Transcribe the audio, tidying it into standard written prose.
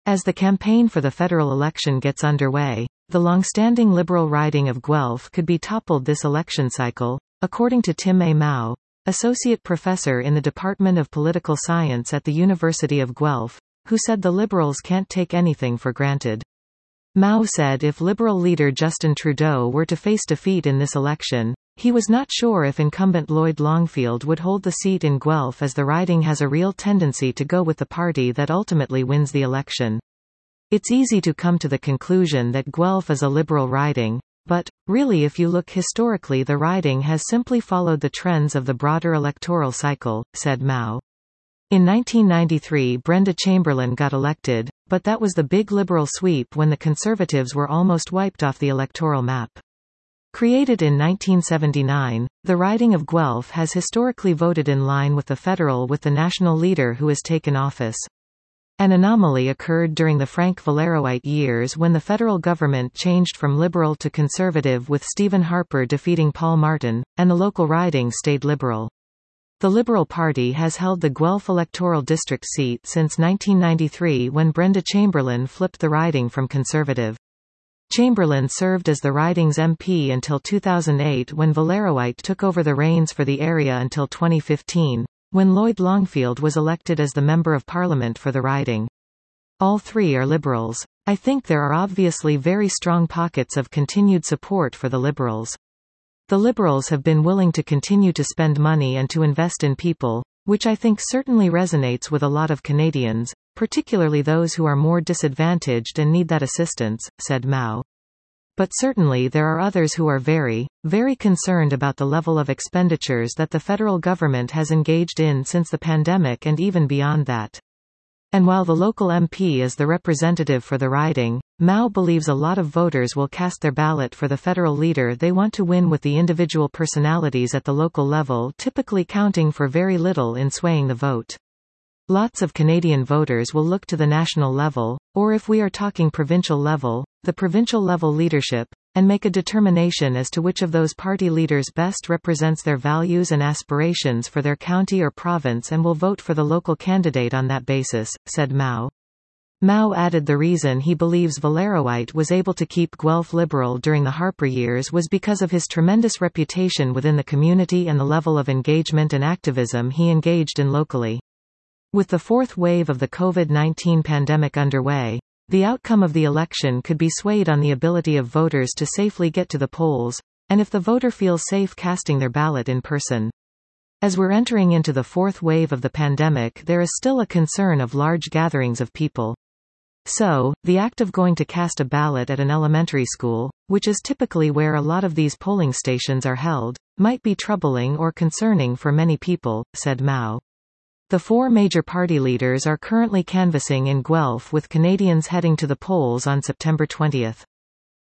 As the campaign for the federal election gets underway, the long-standing Liberal riding of Guelph could be toppled this election cycle, according to Tim A. Mao, associate professor in the Department of Political Science at the University of Guelph, who said the Liberals can't take anything for granted. Mao said if Liberal leader Justin Trudeau were to face defeat in this election, he was not sure if incumbent Lloyd Longfield would hold the seat in Guelph, as the riding has a real tendency to go with the party that ultimately wins the election. It's easy to come to the conclusion that Guelph is a Liberal riding, but, really, if you look historically, the riding has simply followed the trends of the broader electoral cycle, said Mao. In 1993 Brenda Chamberlain got elected, but that was the big Liberal sweep when the Conservatives were almost wiped off the electoral map. Created in 1979, the riding of Guelph has historically voted in line with the federal with the national leader who has taken office. An anomaly occurred during the Frank Valeroite years when the federal government changed from Liberal to Conservative, with Stephen Harper defeating Paul Martin, and the local riding stayed Liberal. The Liberal Party has held the Guelph electoral district seat since 1993, when Brenda Chamberlain flipped the riding from Conservative. Chamberlain served as the riding's MP until 2008, when Valeroite took over the reins for the area, until 2015, when Lloyd Longfield was elected as the Member of Parliament for the riding. All three are Liberals. I think there are obviously very strong pockets of continued support for the Liberals. The Liberals have been willing to continue to spend money and to invest in people, which I think certainly resonates with a lot of Canadians, particularly those who are more disadvantaged and need that assistance, said Mao. But certainly there are others who are very, very concerned about the level of expenditures that the federal government has engaged in since the pandemic and even beyond that. And while the local MP is the representative for the riding, Mao believes a lot of voters will cast their ballot for the federal leader they want to win, with the individual personalities at the local level typically counting for very little in swaying the vote. Lots of Canadian voters will look to the national level, or if we are talking provincial level, the provincial level leadership, and make a determination as to which of those party leaders best represents their values and aspirations for their county or province, and will vote for the local candidate on that basis, said Mao. Mao added the reason he believes Valeroite was able to keep Guelph Liberal during the Harper years was because of his tremendous reputation within the community and the level of engagement and activism he engaged in locally. With the fourth wave of the COVID-19 pandemic underway, the outcome of the election could be swayed on the ability of voters to safely get to the polls, and if the voter feels safe casting their ballot in person. As we're entering into the fourth wave of the pandemic, there is still a concern of large gatherings of people. So, the act of going to cast a ballot at an elementary school, which is typically where a lot of these polling stations are held, might be troubling or concerning for many people, said Mao. The four major party leaders are currently canvassing in Guelph, with Canadians heading to the polls on September 20.